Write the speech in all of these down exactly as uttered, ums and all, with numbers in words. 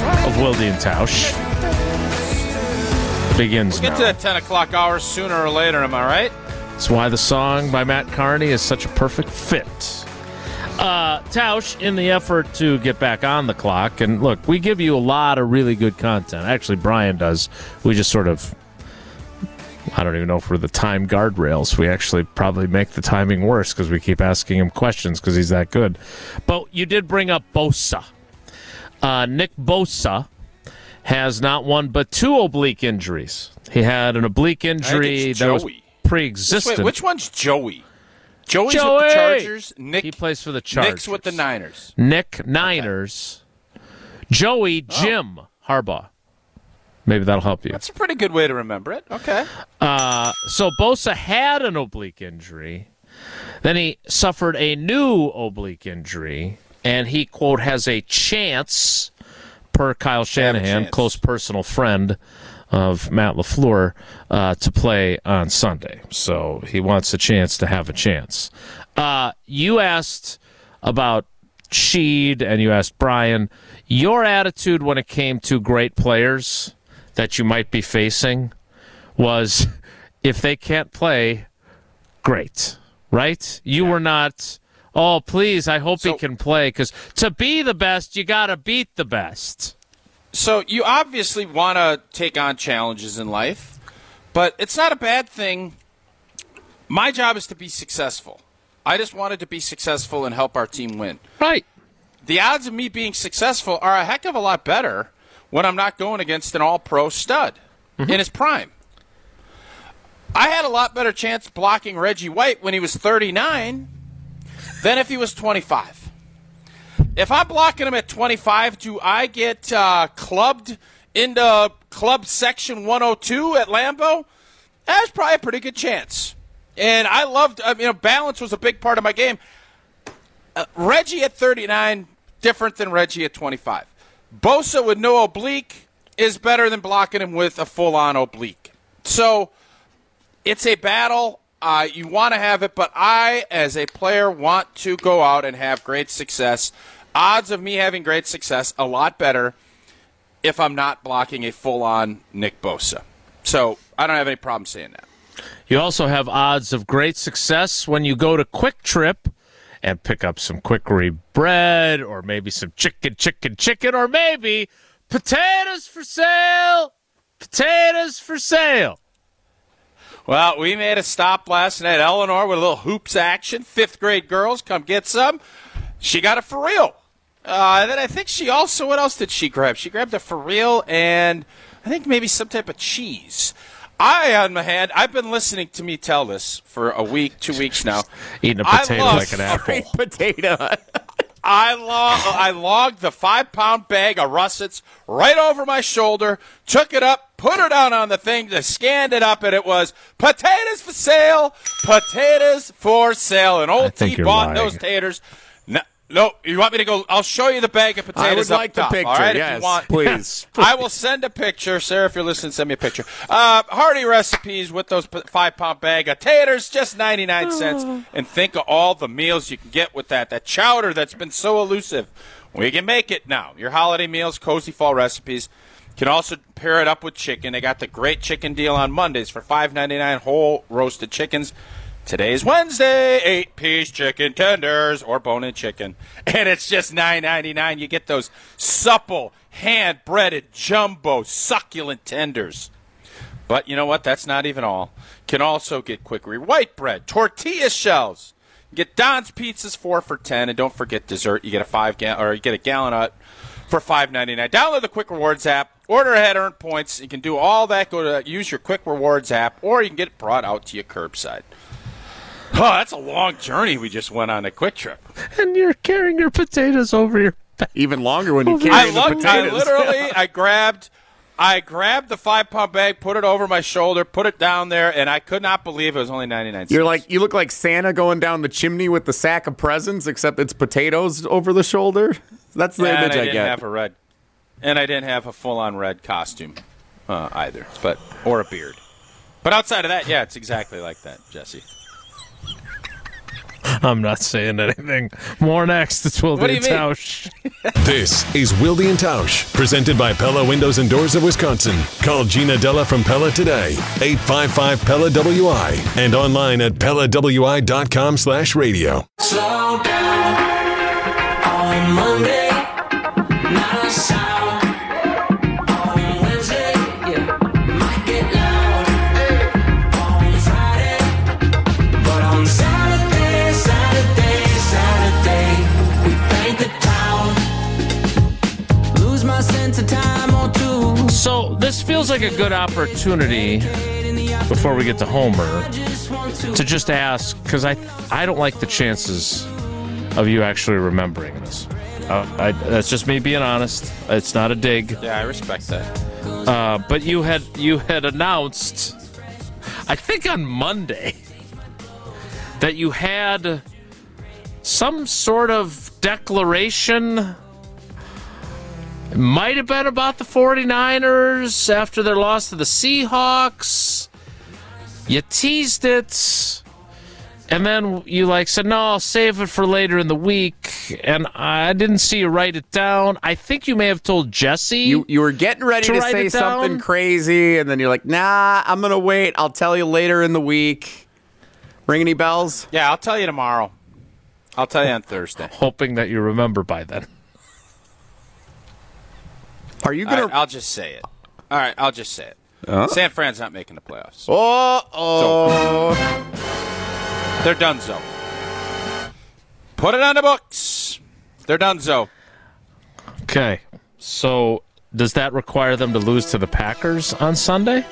of Wilde and Tausch begins We'll get now. to that ten o'clock hour sooner or later, am I right? That's why the song by Matt Carney is such a perfect fit. Uh, Tausch, in the effort to get back on the clock, and look, we give you a lot of really good content. Actually, Brian does. We just sort of, I don't even know if we're the time guardrails. We actually probably make the timing worse because we keep asking him questions because he's that good. But you did bring up Bosa. Uh, Nick Bosa has not one but two oblique injuries. He had an oblique injury that was pre-existent. Wait, which one's Joey? Joey's Joey! with the Chargers. Nick, he plays for the Chargers. Nick's with the Niners. Nick Niners. Okay. Joey Jim oh. Harbaugh. Maybe that'll help you. That's a pretty good way to remember it. Okay. Uh, so Bosa had an oblique injury. Then he suffered a new oblique injury. And he, quote, has a chance, per Kyle Shanahan, close personal friend of Matt LaFleur, uh, to play on Sunday. So he wants a chance to have a chance. Uh, you asked about Sheed and you asked Brian. Your attitude when it came to great players that you might be facing was, if they can't play, great, right? You yeah. were not, oh, please, I hope so, he can play, because to be the best, you got to beat the best. So you obviously want to take on challenges in life, but it's not a bad thing. My job is to be successful. I just wanted to be successful and help our team win. Right. The odds of me being successful are a heck of a lot better when I'm not going against an all-pro stud mm-hmm. in his prime. I had a lot better chance blocking Reggie White when he was thirty-nine than if he was twenty-five. If I'm blocking him at twenty-five, do I get uh, clubbed into club section one oh two at Lambeau? That's probably a pretty good chance. And I loved, uh, you know, balance was a big part of my game. Uh, Reggie at thirty-nine, different than Reggie at twenty-five. Bosa with no oblique is better than blocking him with a full-on oblique. So it's a battle. Uh, you want to have it, but I, as a player, want to go out and have great success. Odds of me having great success a lot better if I'm not blocking a full-on Nick Bosa. So I don't have any problem saying that. You also have odds of great success when you go to Quick Trip and pick up some Quickery bread or maybe some chicken, chicken, chicken, or maybe potatoes for sale, potatoes for sale. Well, we made a stop last night. Eleanor with a little hoops action. Fifth grade girls, come get some. She got it for real. Uh, and then I think she also, what else did she grab? She grabbed a for real and I think maybe some type of cheese. I, on my hand, I've been listening to me tell this for a week, two weeks now. Eating a potato like an apple. Potato. I, log, I logged the five-pound bag of russets right over my shoulder, took it up, put it down on the thing, just scanned it up, and it was potatoes for sale, potatoes for sale. And old T bought lying. those taters. No, no, you want me to go? I'll show you the bag of potatoes. I would up like top, the picture, all right, yes, if you want. please. I will send a picture. Sarah, if you're listening, send me a picture. Uh, hearty recipes with those five-pound bag of taters, just ninety-nine cents. And think of all the meals you can get with that. That chowder that's been so elusive. We can make it now. Your holiday meals, cozy fall recipes. You can also pair it up with chicken. They got the great chicken deal on Mondays for five ninety-nine whole roasted chickens. Today's Wednesday, eight-piece chicken tenders or bone-in chicken. And it's just nine ninety-nine. You get those supple, hand-breaded, jumbo, succulent tenders. But you know what? That's not even all. Can also get Quickery white bread, tortilla shells. Get Don's Pizzas four for ten, and don't forget dessert. You get a five gal- or you get a gallon out for five ninety-nine. Download the Quick Rewards app. Order ahead, earn points. You can do all that. Go to use your Quick Rewards app, or you can get it brought out to you curbside. Oh, that's a long journey we just went on a Quick Trip. And you're carrying your potatoes over your back. Even longer when you carry I the looked, potatoes. I literally, I grabbed, I grabbed the five-pound bag, put it over my shoulder, put it down there, and I could not believe it was only ninety-nine cents. You're like, you look like Santa going down the chimney with the sack of presents, except it's potatoes over the shoulder. That's the and image I I didn't get. have a red, and I didn't have a full-on red costume uh, either, but or a beard. But outside of that, yeah, it's exactly like that, Jesse. I'm not saying anything. More next. It's Wilde What do you and mean? Tausch. This is Wilde and Tausch, presented by Pella Windows and Doors of Wisconsin. Call Gina Della from Pella today, eight five five Pella W I, and online at pella w i dot com slash radio. Slow down on Monday, not a sound. On Wednesday, yeah, might get loud. On Friday, but on Saturday, Saturday, Saturday, we paint the town. Lose my sense of time or two. So this feels like a good opportunity before we get to Homer to just ask, because I I don't like the chances of you actually remembering this. Uh, I, that's just me being honest. It's not a dig. Yeah, I respect that. Uh, but you had you had announced, I think on Monday, that you had some sort of declaration. It might have been about the 49ers after their loss to the Seahawks. You teased it, and then you like said, no, I'll save it for later in the week, and I didn't see you write it down. I think you may have told Jesse. You you were getting ready To to, write say it down? something crazy, and then you're like, nah, I'm going to wait. I'll tell you later in the week. Ring any bells? Yeah, I'll tell you tomorrow. I'll tell you on Thursday. hoping that you remember by then. Are you All going right, to... I'll just say it. All right, I'll just say it. Huh? San Fran's not making the playoffs. Oh, oh. They're donezo. Put it on the books. They're donezo. Okay, so does that require them to lose to the Packers on Sunday?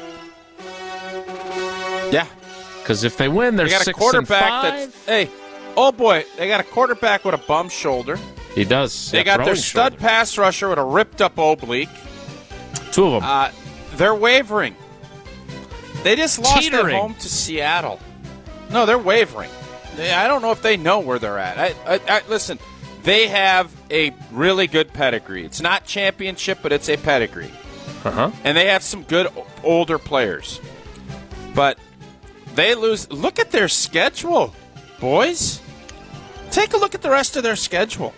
Yeah. Because if they win, they're They got a six quarterback and five. that's, hey, oh boy, they got a quarterback with a bum shoulder. He does. They yeah, got their throwing stud shoulder. pass rusher with a ripped up oblique. Two of them. Uh, they're wavering. They just lost Teetering. at home to Seattle. No, they're wavering. They, I don't know if they know where they're at. I, I, I, listen, they have a really good pedigree. It's not championship, but it's a pedigree. uh-huh. And they have some good o- older players. But they lose. Look at their schedule, boys. Take a look at the rest of their schedule.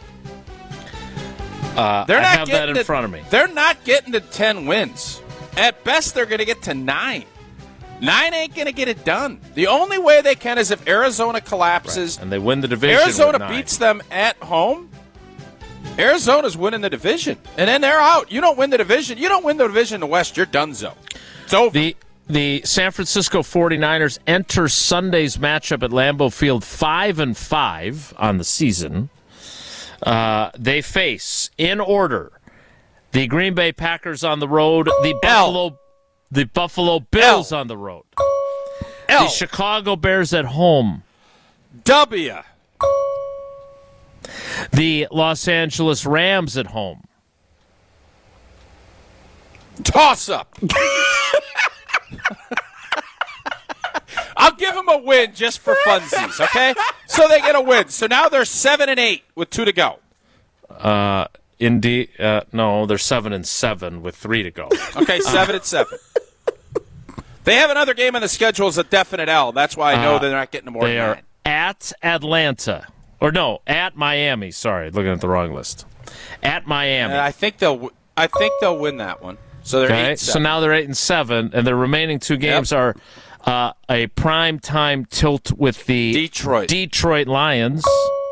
Uh, They're I not have that getting in to- front of me. They're not getting to ten wins. At best, they're going to get to nine. Nine ain't going to get it done. The only way they can is if Arizona collapses. And they win the division. Arizona with nine. beats them at home. Arizona's winning the division. And then they're out. You don't win the division. You don't win the division in the West, you're donezo. It's over. The the San Francisco 49ers enter Sunday's matchup at Lambeau Field five and five on the season. Uh, they face, in order, the Green Bay Packers on the road, the Buffalo the Buffalo Bills L. on the road, L. the Chicago Bears at home, W. the Los Angeles Rams at home. Toss up. I'll give them a win just for funsies, okay? So they get a win. So now they're seven and eight with two to go. Uh, indeed, uh, no, they're seven and seven with three to go. Okay, seven and seven. They have another game on the schedule as a definite L. That's why I know Uh, they're not getting more They than are nine. at Atlanta, or no, at Miami. Sorry, looking at the wrong list. At Miami. And I think they'll. w- I think they'll win that one. So they're Okay, eight. so now they're eight and seven, and their remaining two games Yep. are uh, a prime time tilt with the Detroit. Detroit Lions,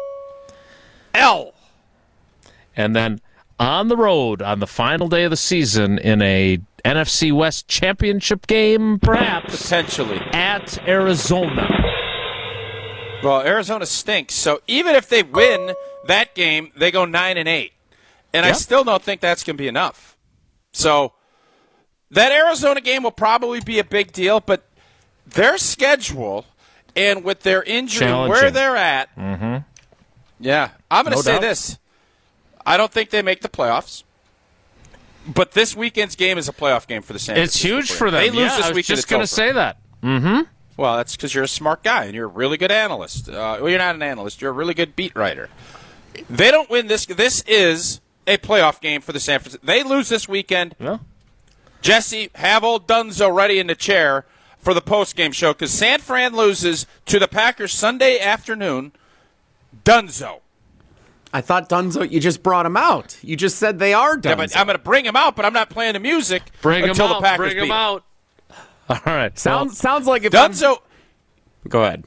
L. and then on the road on the final day of the season in a N F C West championship game, perhaps Potentially. at Arizona. Well, Arizona stinks. So even if they win that game, they go nine and eight, and I Yep. still don't think that's going to be enough. So that Arizona game will probably be a big deal, but their schedule and with their injury, Challenging. where they're at, mm-hmm. yeah, I'm going to No say doubt. this: I don't think they make the playoffs. But this weekend's game is a playoff game for the San It's Francisco huge 49ers. for them. They lose yeah, this I was weekend. just it's going over. to say that. Well, that's because you're a smart guy and you're a really good analyst. Uh, well, you're not an analyst. You're a really good beat writer. They don't win this. This is a playoff game for the San Francisco. They lose this weekend. Yeah. Jesse, have old Dunzo ready in the chair for the post-game show because San Fran loses to the Packers Sunday afternoon Dunzo. I thought Dunzo, you just brought him out. You just said they are Dunzo. Yeah, but I'm going to bring him out, but I'm not playing the music Bring until him the out. Packers Bring beat him out. All right. sounds, sounds like if Dunzo. I'm- Go ahead.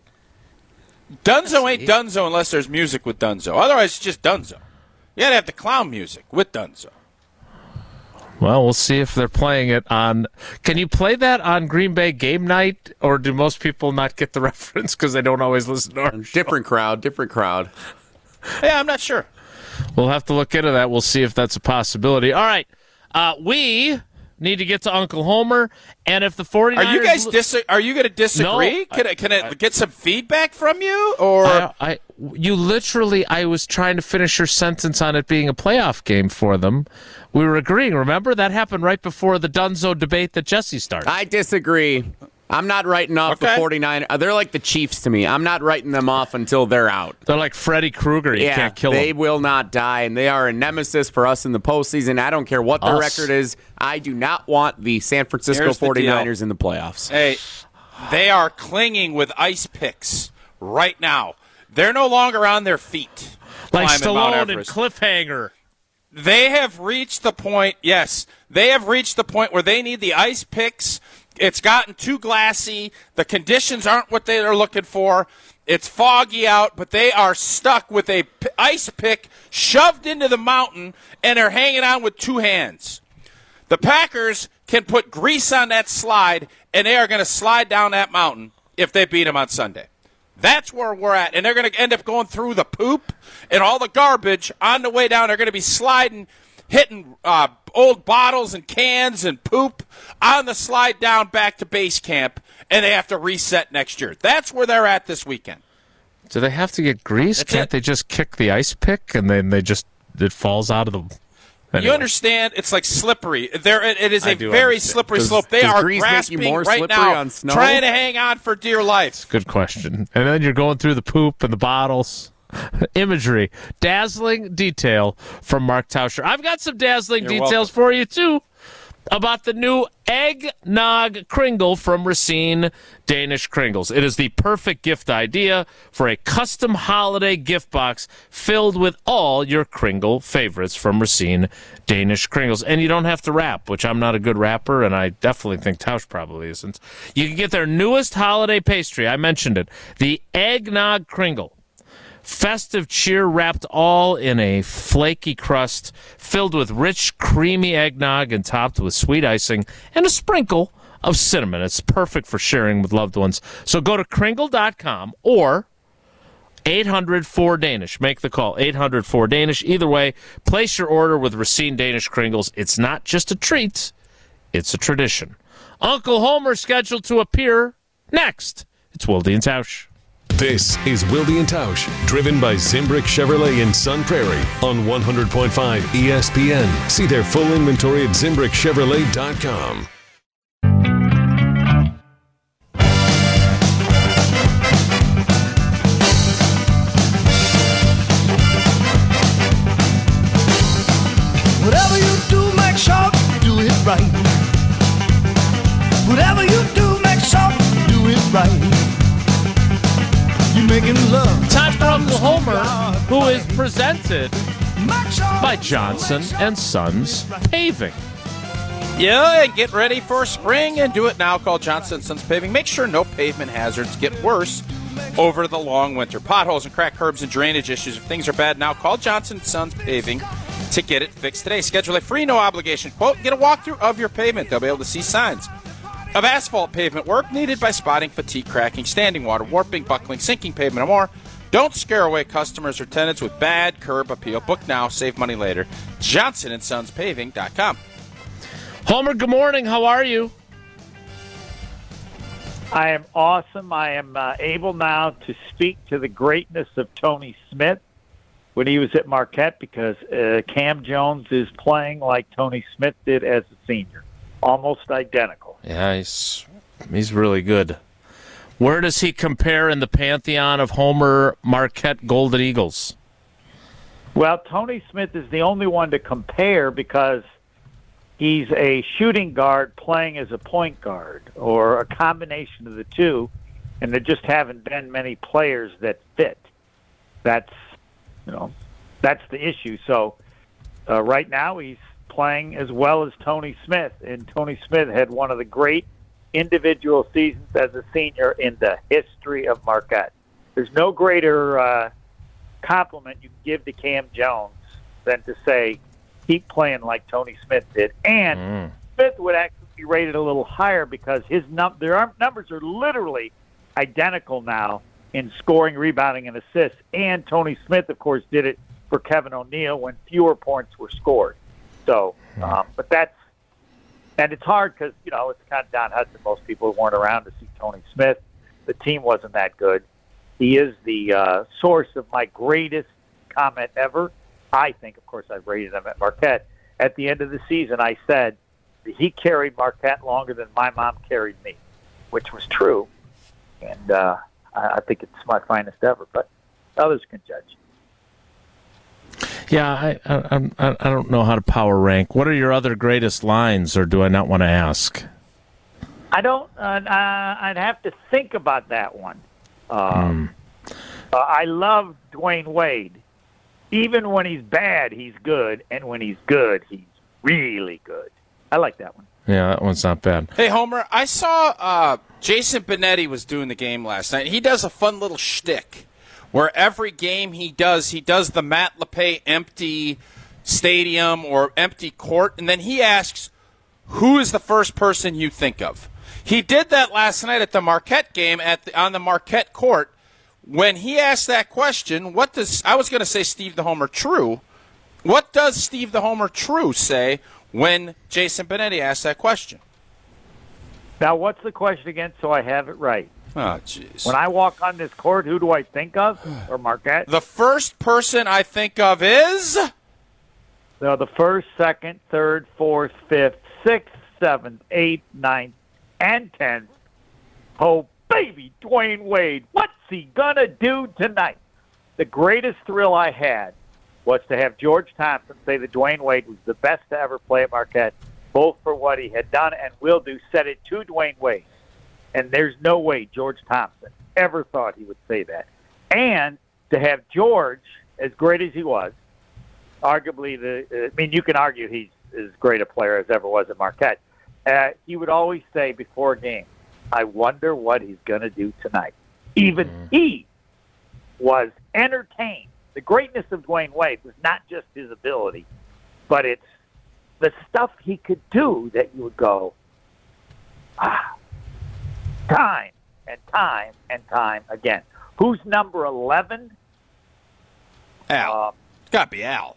Dunzo ain't Dunzo unless there's music with Dunzo. Otherwise, it's just Dunzo. You got to have the clown music with Dunzo. Well, we'll see if they're playing it on. Can you play that on Green Bay game night, or do most people not get the reference because they don't always listen to our show? Different crowd, different crowd. Yeah, I'm not sure. We'll have to look into that. We'll see if that's a possibility. All right. Uh, we need to get to Uncle Homer, and if the 49ers... Are you guys dis- Are you going to disagree? No, can I, can I, I get some feedback from you, or I, I, you literally, I was trying to finish your sentence on it being a playoff game for them. We were agreeing, remember? That happened right before the Dunzo debate that Jesse started. I disagree. I'm not writing off Okay. the 49ers. They're like the Chiefs to me. I'm not writing them off until they're out. They're like Freddy Krueger. You yeah, can't kill they them. will not die, and they are a nemesis for us in the postseason. I don't care what their Us. record is. I do not want the San Francisco Here's the 49ers in the playoffs. hey, they are clinging with ice picks right now. They're no longer on their feet. Like climbing Mount Stallone and Everest. Cliffhanger. They have reached the point, yes, they have reached the point where they need the ice picks. It's gotten too glassy. The conditions aren't what they are looking for. It's foggy out, but they are stuck with a p- ice pick shoved into the mountain, and they're hanging on with two hands. The Packers can put grease on that slide, and they are going to slide down that mountain if they beat them on Sunday. That's where we're at, and they're going to end up going through the poop and all the garbage on the way down. They're going to be sliding, hitting uh, old bottles and cans and poop on the slide down back to base camp, and they have to reset next year. That's where they're at this weekend. Do they have to get grease? That's Can't it. they just kick the ice pick and then they just it falls out of the? Anyway. You understand? It's like slippery. There, it, it is I a do very understand. slippery Does- slope. They does are grease make you grasping more right slippery now, on snow? trying to hang on for dear life. Good question. And then you're going through the poop and the bottles. Imagery. Dazzling detail from Mark Tauscher. I've got some dazzling You're details for you, too, about the new Eggnog Kringle from Racine Danish Kringles. It is the perfect gift idea for a custom holiday gift box filled with all your Kringle favorites from Racine Danish Kringles. And you don't have to wrap, which I'm not a good wrapper, and I definitely think Tausch probably isn't. You can get their newest holiday pastry. I mentioned it. The Eggnog Kringle. Festive cheer wrapped all in a flaky crust filled with rich, creamy eggnog and topped with sweet icing and a sprinkle of cinnamon. It's perfect for sharing with loved ones. So go to kringle dot com or eight hundred four Danish. Make the call, eight hundred four Danish. Either way, place your order with Racine Danish Kringles. It's not just a treat, it's a tradition. Uncle Homer scheduled to appear next. It's Wilde and Tausch. This is Wilde and Tausch, driven by Zimbrick Chevrolet in Sun Prairie on one hundred point five E S P N. See their full inventory at zimbrick chevrolet dot com. Whatever you do, make sure you do it right. Whatever you do, make sure you do it right. You're making love. Time for Uncle Homer, who is presented Make sure by Johnson and Sons Paving. Yeah, and get ready for spring and do it now. Call Johnson and Sons Paving. Make sure no pavement hazards get worse over the long winter. Potholes and cracked curbs and drainage issues. If things are bad now, call Johnson and Sons Paving to get it fixed today. Schedule a free, no obligation quote and get a walkthrough of your pavement. They'll be able to see signs of asphalt pavement work needed by spotting fatigue, cracking, standing water, warping, buckling, sinking pavement, and more. Don't scare away customers or tenants with bad curb appeal. Book now, save money later. Johnson and Sons Paving dot com. Homer, good morning. How are you? I am awesome. I am uh, able now to speak to the greatness of Tony Smith when he was at Marquette because uh, Cam Jones is playing like Tony Smith did as a senior, almost identical. Yeah, he's he's really good. Where does he compare in the pantheon of Homer Marquette Golden Eagles? Well, Tony Smith is the only one to compare because he's a shooting guard playing as a point guard or a combination of the two, and there just haven't been many players that fit. that's you know that's the issue. So uh, right now he's playing as well as Tony Smith, and Tony Smith had one of the great individual seasons as a senior in the history of Marquette. There's no greater uh, compliment you can give to Cam Jones than to say, keep playing like Tony Smith did. And Mm. Smith would actually be rated a little higher because his num- their arm- numbers are literally identical now in scoring, rebounding, and assists. And Tony Smith, of course, did it for Kevin O'Neal when fewer points were scored. So, um, but that's, and it's hard because, you know, it's kind of Don Hudson. Most people weren't around to see Tony Smith. The team wasn't that good. He is the uh, source of my greatest comment ever. I think, of course, I've rated him at Marquette. At the end of the season, I said that he carried Marquette longer than my mom carried me, which was true. And uh, I, I think it's my finest ever, but others can judge. Yeah, I, I I I don't know how to power rank. What are your other greatest lines, or do I not want to ask? I don't. Uh, uh, I'd have to think about that one. Um, Mm. uh, I love Dwayne Wade. Even when he's bad, he's good, and when he's good, he's really good. I like that one. Yeah, that one's not bad. Hey, Homer, I saw uh, Jason Benetti was doing the game last night. He does a fun little shtick where every game he does, he does the Matt LePay empty stadium or empty court, and then he asks, who is the first person you think of? He did that last night at the Marquette game at the, on the Marquette court. When he asked that question, what does I was going to say Steve the Homer True. What does Steve the Homer True say when Jason Benetti asks that question? Now, what's the question again so I have it right? Oh, jeez. When I walk on this court, who do I think of? Or Marquette? The first person I think of is... So the first, second, third, fourth, fifth, sixth, seventh, eighth, ninth, and tenth. Oh, baby, Dwayne Wade. What's he going to do tonight? The greatest thrill I had was to have George Thompson say that Dwayne Wade was the best to ever play at Marquette, both for what he had done and will do, said it to Dwayne Wade. And there's no way George Thompson ever thought he would say that. And to have George, as great as he was, arguably the, I mean, you can argue he's as great a player as ever was at Marquette. Uh, he would always say before a game, I wonder what he's going to do tonight. Even mm. he was entertained. The greatness of Dwayne Wade was not just his ability, but it's the stuff he could do that you would go, ah, time and time and time again. Who's number eleven? Al. Um, it's got to be Al.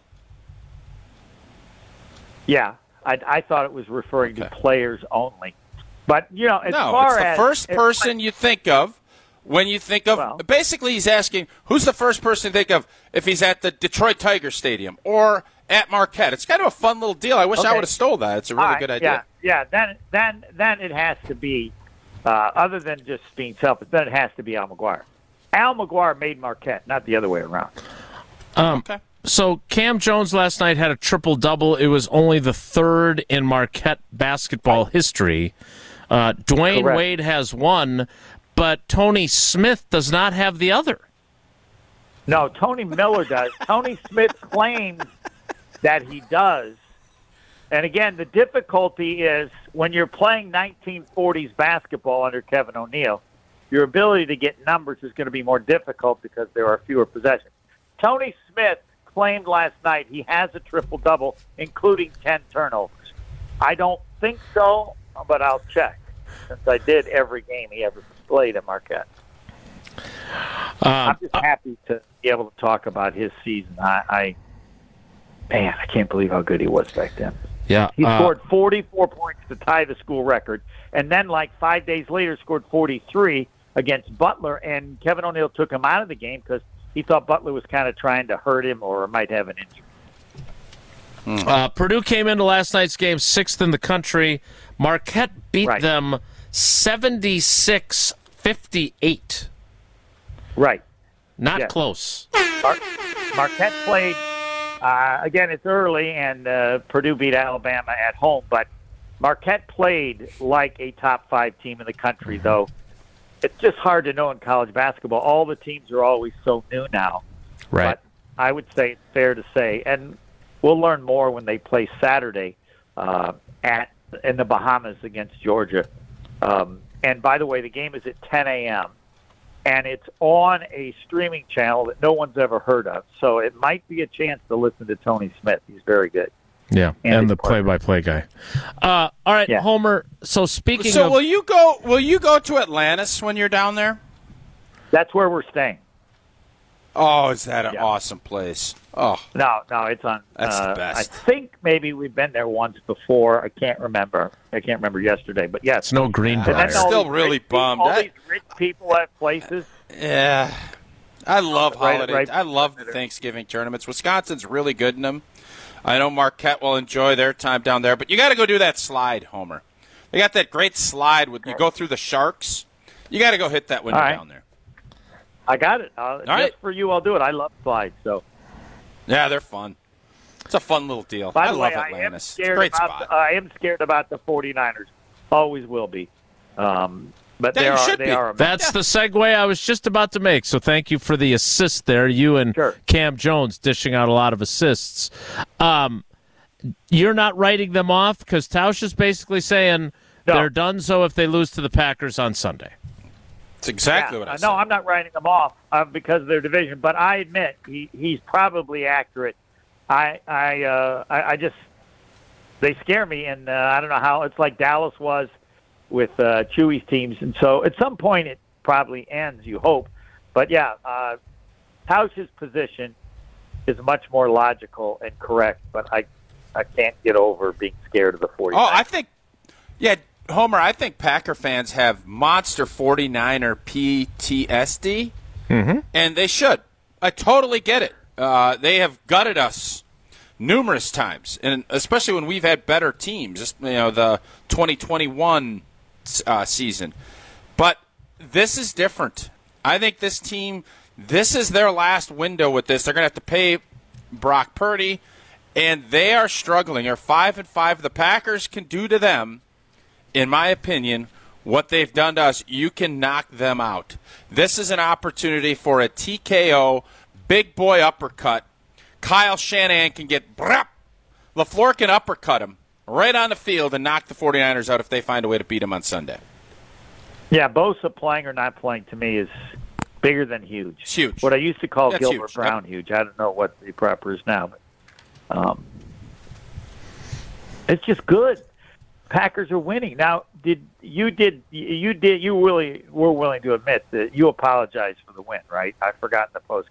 Yeah, I, I thought it was referring Okay. to players only. But, you know, as no, far it's the as... first as- person you think of when you think of... Well- basically, he's asking, who's the first person to think of if he's at the Detroit Tiger Stadium or at Marquette? It's kind of a fun little deal. I wish Okay. I would have stole that. It's a really All right, good idea. Yeah, yeah. Then, then, then it has to be, uh, other than just being selfish, then it has to be Al McGuire. Al McGuire made Marquette, not the other way around. Um, Okay. So Cam Jones last night had a triple-double. It was only the third in Marquette basketball history. Uh, Dwayne Correct. Wade has one, but Tony Smith does not have the other. No, Tony Miller does. Tony Smith claims that he does. And again, the difficulty is when you're playing nineteen forties basketball under Kevin O'Neal, your ability to get numbers is going to be more difficult because there are fewer possessions. Tony Smith claimed last night he has a triple-double, including ten turnovers. I don't think so, but I'll check, since I did every game he ever played at Marquette. Um, I'm just happy to be able to talk about his season. I, I man, I can't believe how good he was back then. yeah, He uh, scored forty-four points to tie the school record, and then like five days later scored forty-three against Butler, and Kevin O'Neal took him out of the game because he thought Butler was kind of trying to hurt him or might have an injury. Uh, Purdue came into last night's game sixth in the country. Marquette beat Right. them seventy-six fifty-eight. Right. Not Yeah. close. Mar- Marquette played, uh, again, it's early, and uh, Purdue beat Alabama at home, but Marquette played like a top five team in the country, though it's just hard to know in college basketball. All the teams are always so new now. Right. But I would say it's fair to say, and we'll learn more when they play Saturday uh, at in the Bahamas against Georgia. Um, and by the way, the game is at ten a.m. and it's on a streaming channel that no one's ever heard of. So it might be a chance to listen to Tony Smith. He's very good. Yeah, And and, his the partner. play-by-play guy. Uh, all right, Yeah. Homer. So speaking So of, will you go? Will you go to Atlantis when you're down there? That's where we're staying. Oh, is that an Yeah. awesome place? Oh, No, no, it's on. That's the uh, best. I think maybe we've been there once before. I can't remember. I can't remember yesterday, but yes. it's no Greenbrier. And then all still these really rich people- bummed. All I- these rich people at places. yeah. I love Right- holiday. right- I love the Thanksgiving tournaments. Wisconsin's really good in them. I know Marquette will enjoy their time down there, but you got to go do that slide, Homer. They got that great slide with you go through the sharks. You got to go hit that when All you're right. down there. I got it. Uh, just right. for you, I'll do it. I love slides. So, Yeah, they're fun. It's a fun little deal. by I the love way, I am Atlantis. It's a scared great about. spot. The, I am scared about the 49ers. Always will be. Um, but Yeah, they you are. should They be. are. That's the segue I was just about to make. So thank you for the assist there. You and Sure. Cam Jones dishing out a lot of assists. Um, you're not writing them off because Tausch is basically saying No. they're done. So if they lose to the Packers on Sunday, It's exactly Yeah, what I uh, said. No, I'm not writing them off uh, because of their division. But I admit he, he's probably accurate. I I, uh, I I just they scare me, and uh, I don't know how. It's like Dallas was with uh, Chewy's teams, and so at some point it probably ends. You hope, but yeah, uh, Tausch's position is much more logical and correct. But I I can't get over being scared of the 49ers. Oh, I think, yeah, Homer, I think Packer fans have monster 49er P T S D, mm-hmm. and they should. I totally get it. Uh, they have gutted us numerous times, and especially when we've had better teams, just, you know, the twenty twenty-one uh, season. But this is different. I think this team, this is their last window with this. They're going to have to pay Brock Purdy, and they are struggling. They're five and five. The Packers can do to them, in my opinion, what they've done to us. You can knock them out. This is an opportunity for a T K O, big boy uppercut. Kyle Shanahan can get brap. LaFleur can uppercut him right on the field and knock the 49ers out if they find a way to beat him on Sunday. Yeah, Bosa playing or not playing to me is bigger than huge. It's huge. What I used to call That's Gilbert huge. Brown huge. I don't know what the proper is now, but um, it's just good. Packers are winning now. Did you did you did you really were willing to admit that you apologized for the win, right? I forgot in the postgame.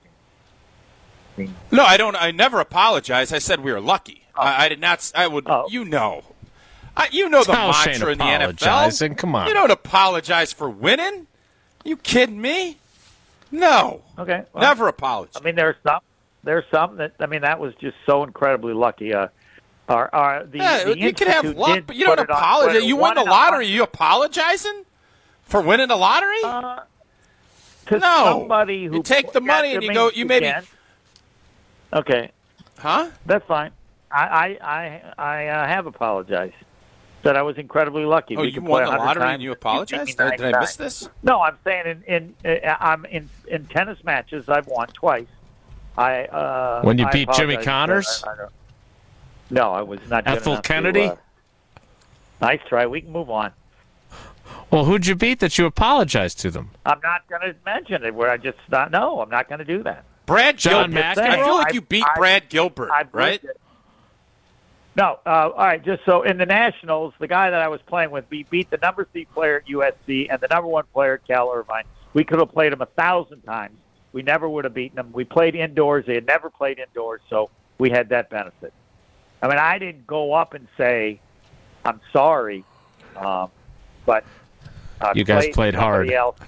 I mean, No, I don't. I never apologize. I said we were lucky. I, I did not. I would. Oh. You know. I, you know the Tausch ain't mantra in the N F L. apologizing. Come on. You don't apologize for winning. You kidding me? No. okay, well, Never apologize. I mean, there's some there's some that I mean that was just so incredibly lucky. Uh, our, our, the, Yeah, the you can have Institute luck, did but you don't put it on apologize. Twitter. You One won the in a lottery. You apologizing for winning the lottery? Uh, to No. somebody who You take the money and you go- you maybe- Again. Okay, huh? that's fine. I I I, I uh, have apologized. Said I was incredibly lucky. Oh, we you could won play the one hundred lottery times, and you beat me apologized? Did, did I ninety-nine. miss this? No, I'm saying in in uh, I'm in in tennis matches I've won twice. I uh, When you I beat Jimmy apologize. Connors? I- I don't- no, I was not. good Ethel enough to, Kennedy? uh, nice try. We can move on. well, who'd you beat that you apologized to them? I'm not going to mention it. Where I just not. No, I'm not going to do that. Brad John Gilbert. Mack? I feel like I- you beat I- Brad Gilbert, I've right? lived it. No, uh, all right. Just so in the Nationals, the guy that I was playing with, we beat the number three player at U S C and the number one player at Cal Irvine. We could have played him a thousand times. We never would have beaten them. We played indoors. They had never played indoors, so we had that benefit. I mean, I didn't go up and say, "I'm sorry," um, but uh, You guys played somebody hard. Else.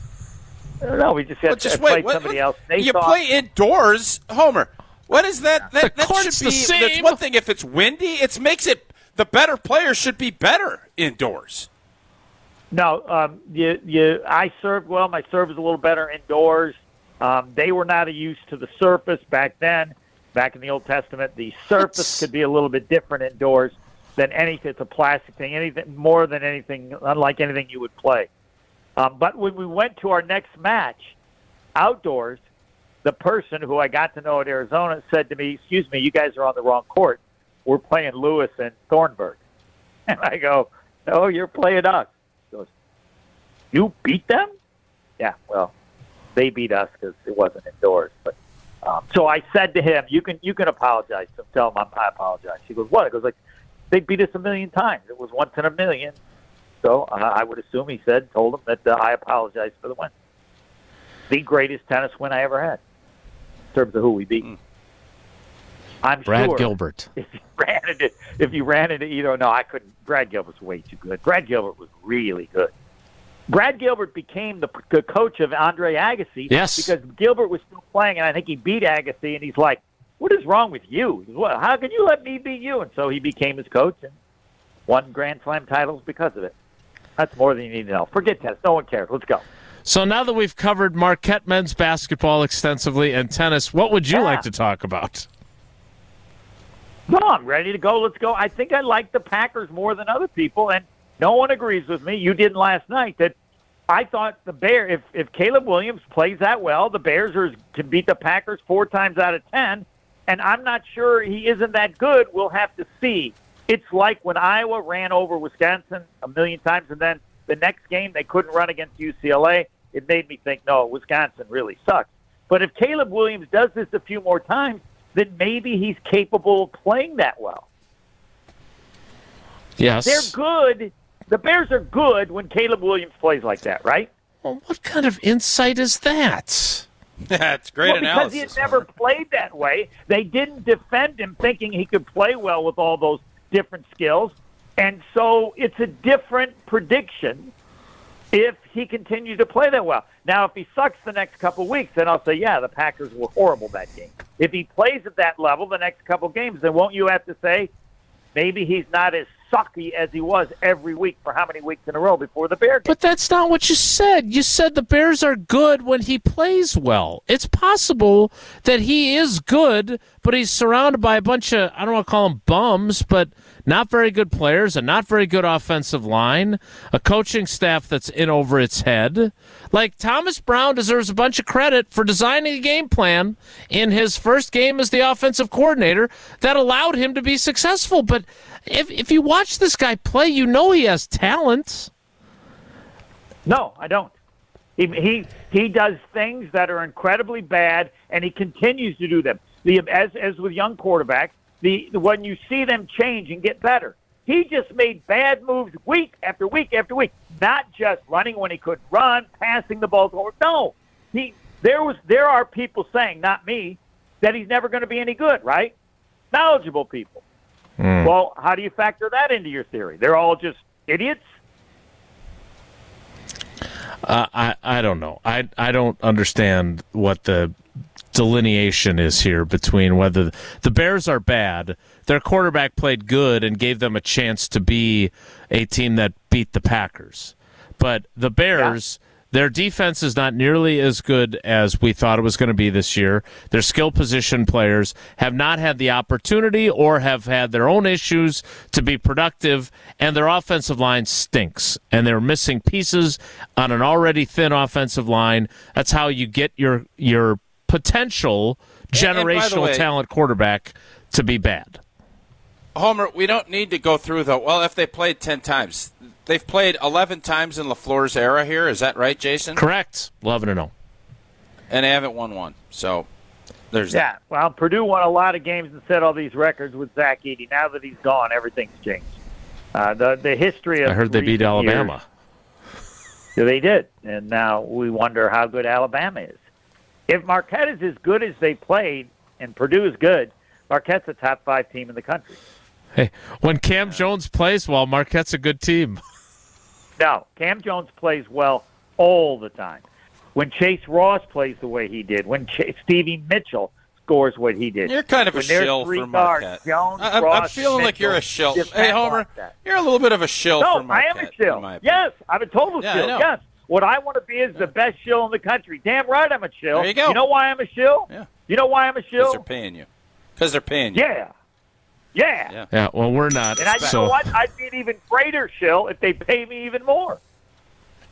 No, we just had Well, just I wait. played what- somebody what- else. They you thought- play indoors, Homer. What is that? That, The that court's should the be. same. That's one thing. If it's windy, it makes it. The better players should be better indoors. No, um, you, you, I served well. My serve was a little better indoors. Um, they were not used to the surface back then. Back in the Old Testament, the surface What's- could be a little bit different indoors than anything. It's a plastic thing, anything more than anything, unlike anything you would play. Um, but when we went to our next match outdoors, the person who I got to know at Arizona said to me, excuse me, you guys are on the wrong court. We're playing Lewis and Thornburg. And I go, no, you're playing us. He goes, you beat them? Yeah, well, they beat us because it wasn't indoors. But um, so I said to him, you can you can apologize to him. Tell him I'm, I apologize. He goes, what? I goes, like, they beat us a million times. It was once in a million. So uh, I would assume he said, told him that uh, I apologize for the win. The greatest tennis win I ever had in terms of who we beat. Mm. I'm Brad sure Gilbert. If you ran into, if you ran into either, no, I couldn't. Brad Gilbert's way too good. Brad Gilbert was really good. Brad Gilbert became the, the coach of Andre Agassi yes. because Gilbert was still playing, and I think he beat Agassi, and he's like, what is wrong with you? He goes, well, how can you let me beat you? And so he became his coach and won Grand Slam titles because of it. That's more than you need to know. Forget tennis. No one cares. Let's go. So now that we've covered Marquette men's basketball extensively and tennis, what would you yeah. like to talk about? No, I'm ready to go. Let's go. I think I like the Packers more than other people, and no one agrees with me. You did last night that I thought the Bears, if, if Caleb Williams plays that well, the Bears are to beat the Packers four times out of ten, and I'm not sure he isn't that good. We'll have to see. It's like when Iowa ran over Wisconsin a million times, and then the next game they couldn't run against U C L A. It made me think, no, Wisconsin really sucks. But if Caleb Williams does this a few more times, then maybe he's capable of playing that well. Yes. They're good. The Bears are good when Caleb Williams plays like that, right? Well, what kind of insight is that? That's great well, analysis. Because he had never played that way. They didn't defend him thinking he could play well with all those different skills. And so it's a different prediction if he continues to play that well. Now, if he sucks the next couple of weeks, then I'll say, yeah, the Packers were horrible that game. If he plays at that level the next couple of games, then won't you have to say maybe he's not as sucky as he was every week for how many weeks in a row before the Bear game? But that's not what you said. You said the Bears are good when he plays well. It's possible that he is good, but he's surrounded by a bunch of, I don't want to call them bums, but not very good players, a not very good offensive line, a coaching staff that's in over its head. Like, Thomas Brown deserves a bunch of credit for designing a game plan in his first game as the offensive coordinator that allowed him to be successful. But if if you watch this guy play, you know he has talent. No, I don't. He he he does things that are incredibly bad, and he continues to do them. The as as with young quarterbacks, the when you see them change and get better, he just made bad moves week after week after week. Not just running when he couldn't run, passing the ball forward. No, he there was there are people saying, not me, that he's never going to be any good. Right? Knowledgeable people. Mm. Well, how do you factor that into your theory? They're all just idiots? Uh, I I don't know. I I don't understand what the delineation is here between whether the Bears are bad, their quarterback played good and gave them a chance to be a team that beat the Packers. But the Bears, yeah. their defense is not nearly as good as we thought it was going to be this year. Their skill position players have not had the opportunity or have had their own issues to be productive, and their offensive line stinks. And they're missing pieces on an already thin offensive line. That's how you get your your potential generational way, talent quarterback to be bad. Homer, we don't need to go through the, well, if they played ten times. They've played eleven times in LaFleur's era here. Is that right, Jason? Correct. eleven and oh. And they haven't won one. So there's yeah, that. Well, Purdue won a lot of games and set all these records with Zach Edey. Now that he's gone, everything's changed. Uh, the the history of I heard they beat Alabama. Years, they did. And now we wonder how good Alabama is. If Marquette is as good as they played and Purdue is good, Marquette's a top five team in the country. Hey, when Cam Jones plays well, Marquette's a good team. No, Cam Jones plays well all the time. When Chase Ross plays the way he did, when Ch- Stevie Mitchell scores what he did. You're kind of when a shill for Marquette. Guards, Jones, I'm, Ross, I'm feeling Mitchell, like you're a shill. you Hey, Homer, like you're a little bit of a shill no, for Marquette. I am a shill. in my opinion. Yes, I'm a total Yeah, I shill. know. Yes. What I want to be is the best shill in the country. Damn right I'm a shill. There you go. You know why I'm a shill? Yeah. You know why I'm a Because shill? they're paying you. Because they're paying you. Yeah. Yeah. Yeah. Yeah, well, we're not. And I so. know what? I'd be an even greater shill if they pay me even more.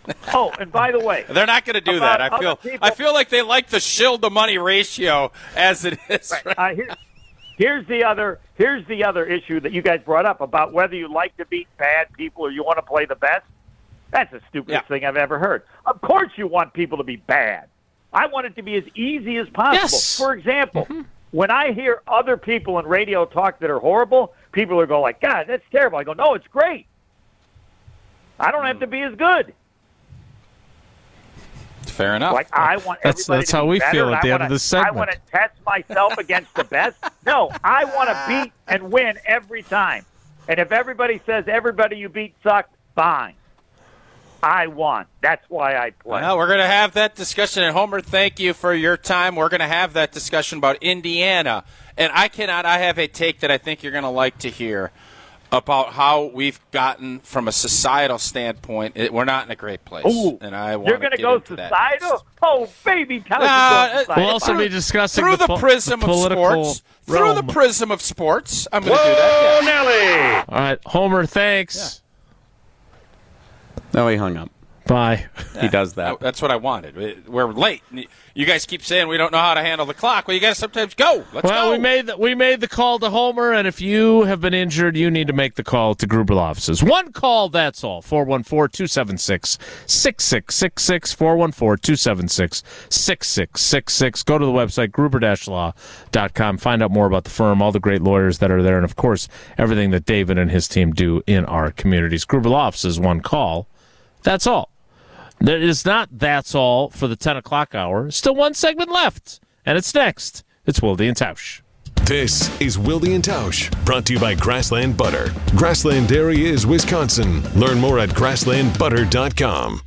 Oh, and by the way, They're not going to do About that. I other feel people- I feel like they like the shield to money ratio as it is. Right. uh, here, here's the other here's the other issue that you guys brought up about whether you like to beat bad people or you want to play the best. That's the stupidest Yeah. thing I've ever heard. Of course you want people to be bad. I want it to be as easy as possible. Yes. For example, when I hear other people in radio talk that are horrible, people are going like, God, that's terrible. I go, no, it's great. I don't have to be as good. Fair enough. Like I want That's- everybody that's to how be we better, feel and at I the end wanna, of this segment. I want to test myself against the best. No, I want to beat and win every time. And if everybody says everybody you beat sucked, fine. I won. That's why I play. Well, we're going to have that discussion. And Homer, thank you for your time. We're going to have that discussion about Indiana. And I cannot, I have a take that I think you're going to like to hear about how we've gotten from a societal standpoint. It, we're not in a great place. Ooh, and I want You're going to go into that societal? next. Oh, baby, tell us Nah, you go uh, societal. We'll also be discussing Through the, the po- prism the of political sports. Through the realm. prism of sports. I'm going to do that. Yeah. Nelly. All right, Homer, thanks. No, he hung up. Bye. He does that. Oh, that's what I wanted. We're late. You guys keep saying we don't know how to handle the clock. Well, you got to sometimes go. Let's Well, go. we made the, we made the call to Homer, and if you have been injured, you need to make the call to Gruber Law Offices. One call, that's all. four one four, two seven six, six six six six, four one four, two seven six, six six six six. Go to the website, gruber dash law dot com. Find out more about the firm, all the great lawyers that are there, and, of course, everything that David and his team do in our communities. Gruber Law Offices, one call. That's all. It is not that's all for the ten o'clock hour. Still one segment left, and it's next. It's Wilde and Tausch. This is Wilde and Tausch, brought to you by Grassland Butter. Grassland Dairy is Wisconsin. Learn more at grassland butter dot com.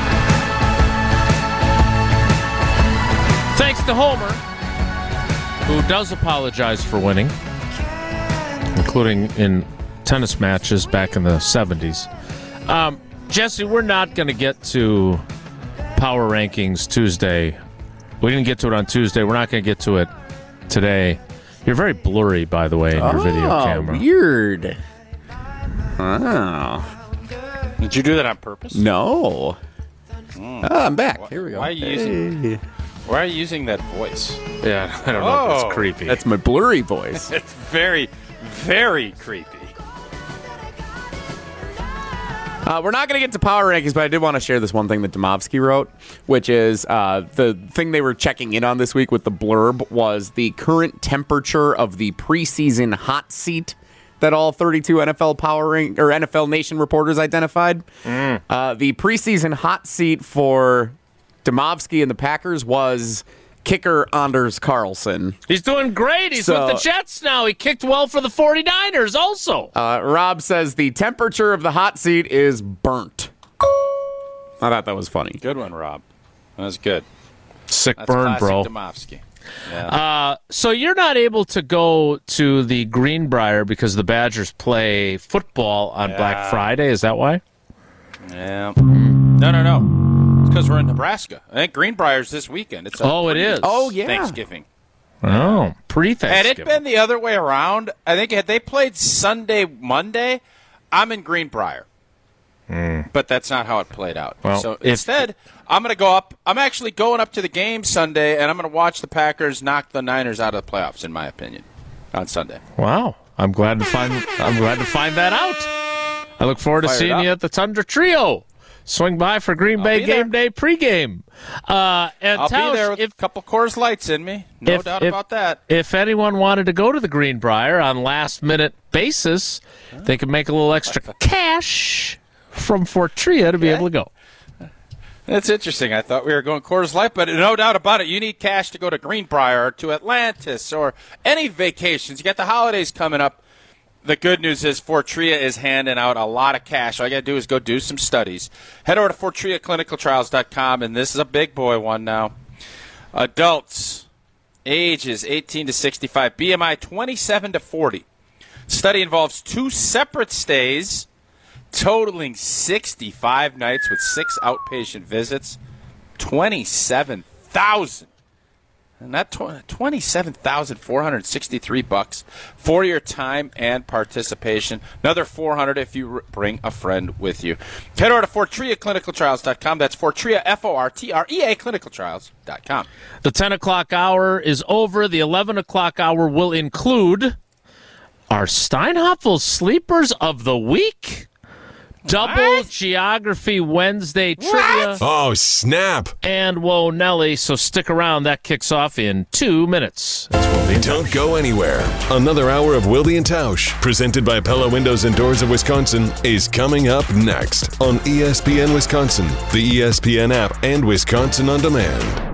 Thanks to Homer, who does apologize for winning, including in tennis matches back in the seventies. Um, Jesse, we're not going to get to Power Rankings Tuesday. We didn't get to it on Tuesday. We're not going to get to it today. You're very blurry, by the way, in your video camera. Weird. Oh. Did you do that on purpose? No. Ah, I'm back. Here we go. Why are you using? Hey. Why are you using that voice? Yeah, I don't know. Oh. It's creepy. That's my blurry voice. It's very, very creepy. Uh, we're not going to get to power rankings, but I did want to share this one thing that Domovsky wrote, which is uh, the thing they were checking in on this week with the blurb was the current temperature of the preseason hot seat that all thirty-two N F L Power Rank or N F L Nation reporters identified. Mm. Uh, the preseason hot seat for Domovsky and the Packers was kicker Anders Carlson. He's doing great. He's So- with the Jets now. He kicked well for the forty-niners also. Uh, Rob says the temperature of the hot seat is burnt. I thought that was funny. Good one, Rob. That was good. Sick That's burn, classic bro. Domovsky. Yeah. Uh, so you're not able to go to the Greenbrier because the Badgers play football on Yeah. Black Friday. Is that why? yeah. No, no, no. It's because we're in Nebraska. I think Greenbrier's this weekend. It's a Oh, it is. Oh, yeah. Thanksgiving. Oh, pre-Thanksgiving. Had it been the other way around, I think had they played Sunday, Monday, I'm in Greenbrier. But that's not how it played out. Well, so if- instead, I'm going to go up. I'm actually going up to the game Sunday, and I'm going to watch the Packers knock the Niners out of the playoffs, in my opinion, on Sunday. Wow, I'm glad to find. I'm glad to find that out. I look forward to Fired seeing up. you at the Tundra Trio. Swing by for Green I'll Bay be there. game day pregame. Uh, and I'll Tausch, be there with if, a couple Coors Lights in me. No if- doubt if- about that. If anyone wanted to go to the Greenbrier on last minute basis, they could make a little extra cash from Fortria to be Okay. able to go. That's interesting. I thought we were going Coors Light, but no doubt about it. You need cash to go to Greenbrier or to Atlantis or any vacations. You got the holidays coming up. The good news is Fortria is handing out a lot of cash. All you got to do is go do some studies. Head over to Fortria Clinical Trials dot com, and this is a big boy one now. Adults, ages eighteen to sixty-five, B M I twenty-seven to forty. Study involves two separate stays, totaling sixty-five nights with six outpatient visits, twenty-seven thousand And that twenty-seven thousand four hundred sixty-three bucks for your time and participation. Another four hundred if you r- bring a friend with you. Head over to Fortrea Clinical Trials dot com. That's Fortrea, F O R T R E A, Clinical Trials dot com. The ten o'clock hour is over. The eleven o'clock hour will include our Steinhoffel Sleepers of the Week. Double What? Geography Wednesday trivia. Oh, snap. And Whoa Nelly, so stick around. That kicks off in two minutes. It's Wildy and Don't go anywhere. Another hour of Wildy and Tausch, presented by Pella Windows and Doors of Wisconsin, is coming up next on E S P N Wisconsin, the E S P N app, and Wisconsin On Demand.